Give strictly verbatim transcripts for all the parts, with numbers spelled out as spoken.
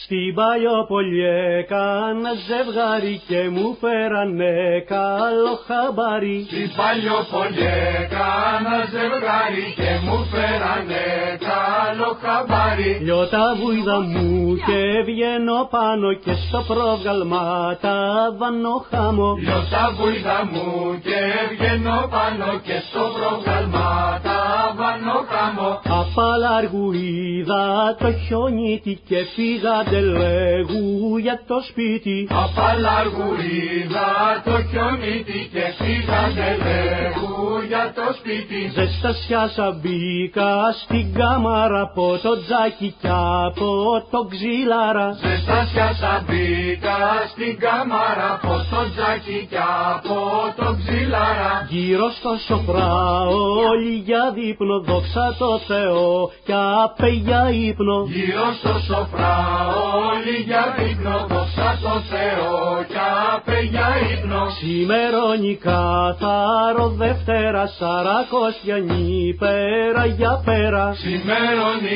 Στην Παλιόπολη έκανα ζευγάρι και μου φέρανε καλό χαμπάρι. Στην Παλιόπολη έκανα ζευγάρι και μου φέρανε καλό χαμπάρι. Λιώ τα βούιδα μου και βγαίνω πάνω και στο πρόγαλμα τα βάνω χάμω. Λιώ τα βούιδα μου και βγαίνω πάνω και στο πρόγαλμα τα βάνω χάμω. Απαλάργου είδα το χιονίτι και φύγατε λέγου για το σπίτι. Απαλάργου είδα το χιονίτι και φύγατε λέγου για το σπίτι. Ζεστασιάσα μπήκα στην κάμαρα από το τζάκι κι από το ξυλάρα. Ζεστασιάσα μπήκα στην κάμαρα από το τζάκι κι από το ξυλάρα. Γύρω στο σοφρά όλοι για δείπνο, δόξα τω Θεώ κι απέ για ύπνο. Γύρω στο σοφρά όλοι για δείπνο, δόξα τω Θεώ κι απέ για ύπνο. Σημερώνει καθαρό Δευτέρα, Σαρακοστιανή πέρα για πέρα. Σημερώνει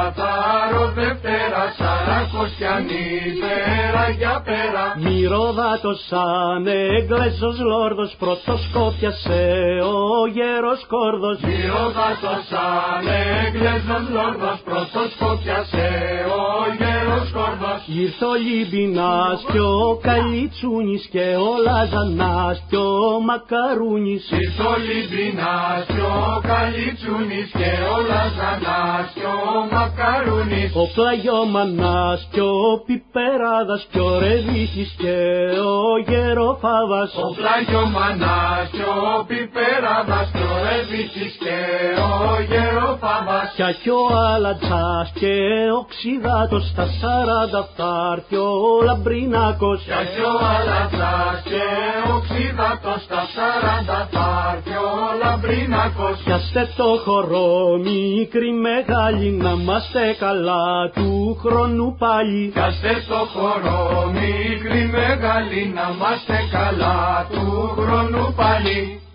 καθαρό Δευτέρα, Σαρακοστιανή πέρα για πέρα. Μυρωδάτος σαν Εγγλέζος λόρδος, πρώτος κόπιασε ο γέρος κόρδος. Μυρωδάτος σαν Εγγλέζος λόρδος, πρώτος κόπιασε ο γέρος κόρδος. Ήρθε ο Λιμπινάς κι ο Καλιτσούνης και ο Λαζανάς κι ο Μακαρούνης. Ήρθε ο Λιμπινάς κι ο Καλιτσούνης και ο Λαζανάς κι ο Μακαρούνης. Ο Πλαγιόμανας κι ο Πιπεράδας κι ο Ρεβίτης και ο Γεροφάβας. Ο Πλαγιόμανας κι ο Πιπεράδας κι ο Ρεβίτης και ο Γεροφάβας. Κι ο Αλατσάς και ο Ξιδάτος στα σαράντα φτάρ' ο Λαμπρινάκος. Κι ο Αλατσάς και ο Ξιδάτος στα σαράντα φτάρ' ο Λαμπρινάκος. Πιάστε το χορό μικρή μεγάλη, να είμαστε καλά του χρόνου πάλι. Πιάστε το χορό μικρή μεγάλη, να είμαστε καλά του χρόνου πάλι.